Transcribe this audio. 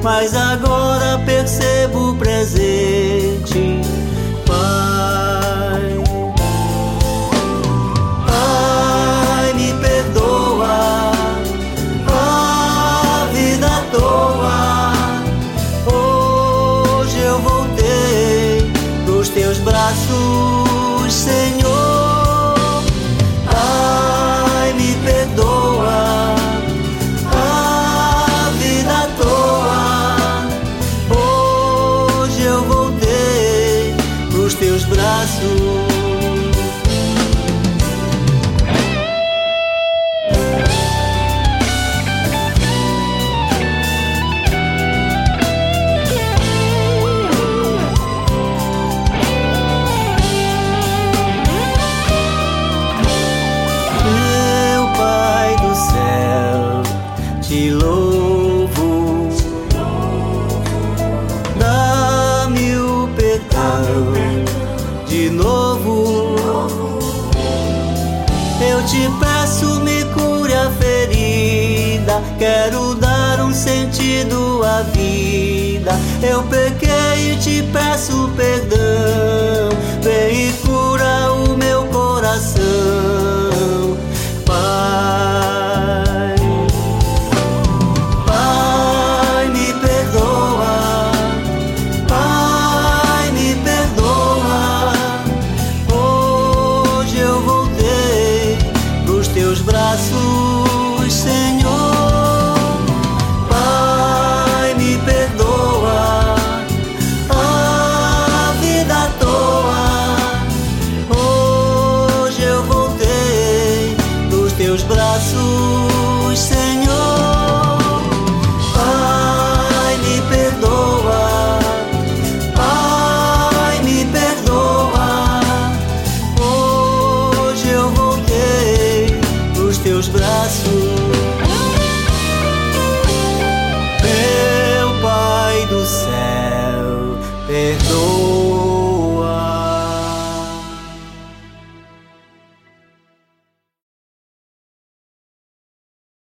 mas agora percebo o presente. Pai, Pai, me perdoa a vida à toa. Hoje eu voltei pros teus braços, Senhor. Ai, me perdoa a vida à toa. Hoje eu voltei pros teus braços. Te louvo, dá-me o perdão de novo. Eu te peço, me cure a ferida. Quero dar um sentido à vida. Eu pequei e te peço perdão. Vem e cura o meu coração, Pai. Teus braços, Senhor. Pai, me perdoa a vida à toa. Hoje eu voltei pros teus braços, Senhor. Pai, me perdoa. Pai, me perdoa. Hoje eu voltei teus braços. Meu Pai do céu, perdoa.